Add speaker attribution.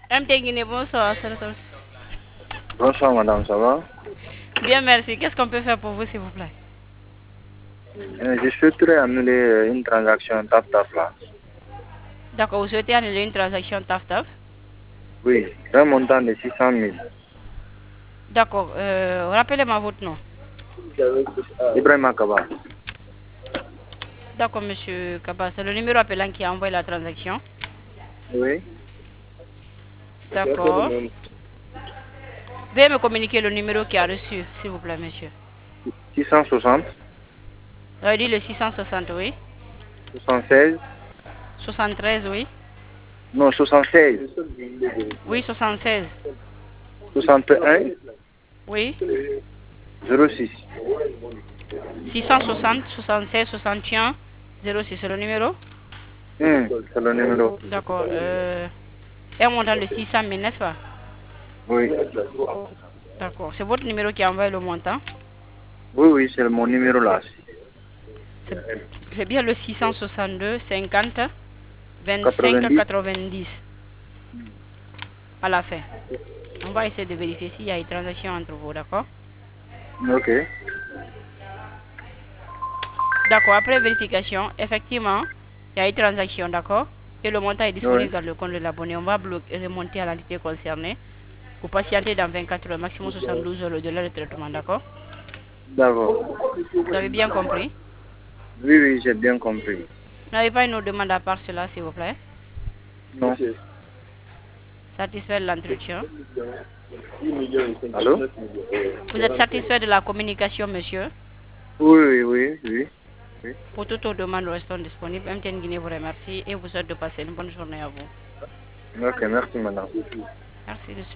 Speaker 1: MT Guinée, bonsoir.
Speaker 2: Bonsoir madame, ça va?
Speaker 1: Bien, merci. Qu'est-ce qu'on peut faire pour vous, s'il vous plaît?
Speaker 2: Je souhaiterais annuler une transaction TAP-TAP là.
Speaker 1: D'accord, vous souhaitez annuler une transaction TAF-TAF?
Speaker 2: Oui, un montant de 600 000.
Speaker 1: D'accord, rappelez-moi votre nom.
Speaker 2: Ibrahim Akaba.
Speaker 1: D'accord, monsieur Kaba, c'est le numéro appelant qui a envoyé la transaction.
Speaker 2: Oui.
Speaker 1: D'accord. Veuillez me communiquer le numéro qui a reçu, s'il vous plaît, monsieur.
Speaker 2: 660.
Speaker 1: Vous avez dit le 660, oui.
Speaker 2: 76.
Speaker 1: 73, oui.
Speaker 2: Non, 76.
Speaker 1: Oui, 76.
Speaker 2: 61.
Speaker 1: Oui.
Speaker 2: 06.
Speaker 1: 660, 76, 61, 06, c'est le numéro?
Speaker 2: C'est le numéro.
Speaker 1: D'accord. Un montant de 600 000, n'est-ce pas?
Speaker 2: Oui.
Speaker 1: D'accord. C'est votre numéro qui a envoyé le montant?
Speaker 2: Oui, oui, c'est mon numéro là.
Speaker 1: C'est bien le 662 50 25
Speaker 2: 90.
Speaker 1: 90 à la fin. On va essayer de vérifier s'il y a une transaction entre vous, d'accord?
Speaker 2: Ok.
Speaker 1: D'accord, après vérification, effectivement, il y a une transaction, d'accord? Et le montant est
Speaker 2: Oui.
Speaker 1: disponible dans le compte de l'abonné. On va remonter à l'entité concernée pour patienter dans 24 heures, maximum 72 heures de le traitement, d'accord?
Speaker 2: D'accord.
Speaker 1: Vous avez bien compris?
Speaker 2: Oui, oui, j'ai bien compris.
Speaker 1: Vous n'avez pas une autre demande à part cela, s'il vous plaît?
Speaker 2: Non.
Speaker 1: Satisfait de l'entretien?
Speaker 2: Allô?
Speaker 1: Vous êtes satisfait de la communication, monsieur?
Speaker 2: Oui, oui, oui, oui. Oui.
Speaker 1: Pour toutes vos demandes restant disponibles, MTN Guinée vous remercie et vous souhaite de passer une bonne journée à vous.
Speaker 2: Ok, merci madame.
Speaker 1: Merci, monsieur.